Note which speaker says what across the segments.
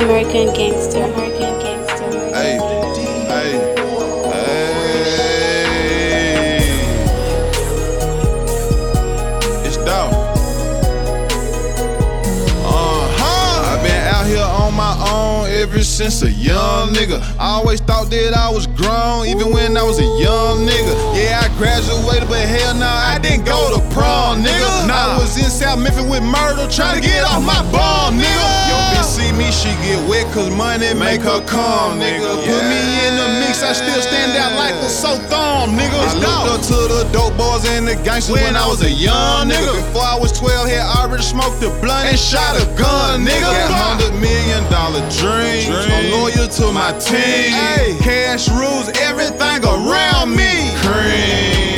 Speaker 1: American Gangster. American Gangster.
Speaker 2: Hey, hey, hey. It's dope. I've been out here on my own ever since a young nigga. I always thought that I was grown, even when I was a young nigga. Yeah, I graduated, but hell nah, I didn't go to prom, nigga. Nah, I was in South Memphis with murder, trying to get off my bum, nigga. Yo, bitch see me, she get wet, cause money make her calm, nigga. Put me in the mix, I still stand out like a so thumb, nigga. I looked up to the dope boys and the gangsters when I was a young nigga. Before I was 12, had already smoked a blunt and shot a gun, nigga. Got $100 million dreams. I'm loyal to my team. Ay, cash rules everything around me. Cream.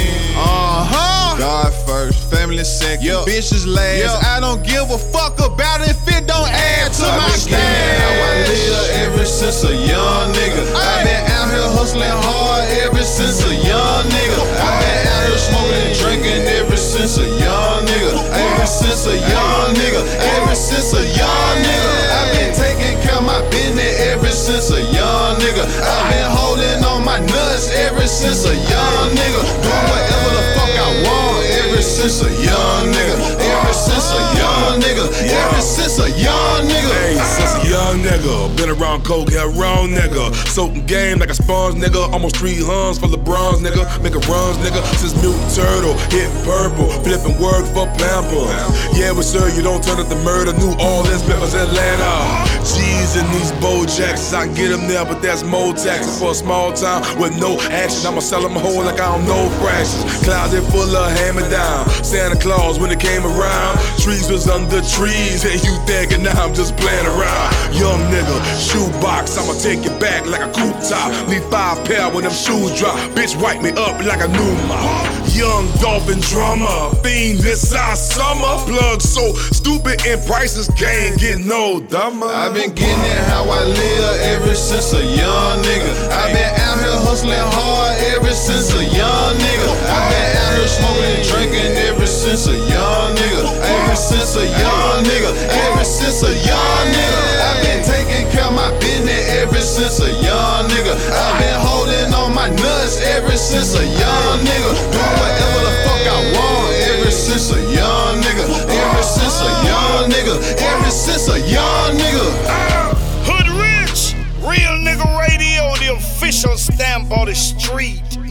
Speaker 2: God first, family second, bitches last. I don't give a fuck about it if it don't add to my stash. How I live ever since a young nigga. I've been out here hustling hard ever since a young nigga. I've been out here smoking and drinking ever since a young nigga. Ever since a young nigga. Ever since a young nigga. I've been taking care of my business ever since a young nigga. I've been holding on my nuts ever since a young nigga. Doing whatever the fuck I want ever since a young nigga. Ever since a young nigga. Ever since a young nigga.
Speaker 3: Hey, since a young nigga. Been around coke, got wrong nigga. Soaking game like a sponge nigga. Almost 3 huns for LeBron's nigga. Making runs nigga. Since Mutant Turtle hit purple. Flipping work for Pamper. Yeah, but sir, you don't turn up the murder. New Orleans, Memphis, Atlanta. G's in these Bojacks. I can get them there, but that's more taxes for a small town with no action. I'ma sell them whole like I don't know fractions. Closet full of hand-me-down. Santa Claus when it came around. Trees was under trees. Hey, you thinking now I'm just playing around. Young nigga, shoebox. I'ma take you back like a coupe top. Need 5 pair when them shoes drop. Bitch, wipe me up like a new mop. Young dolphin drummer. Fiend this our summer. Plug so stupid and prices can't get no dumber.
Speaker 2: I've been getting it how I live ever since a young nigga. I've been out here hustling hard ever since a young nigga. I've been out here smoking and drinking ever since a young nigga. Ever since a young nigga. Ever since a young nigga. I've been taking care of my business ever since a young nigga. I've been holding on my nuts ever since a young nigga. Doing whatever the fuck I want ever since a young nigga. Ever since a young nigga. Ever since a young nigga.
Speaker 4: Hood Rich, Real Nigga Radio, the official stamp on the street.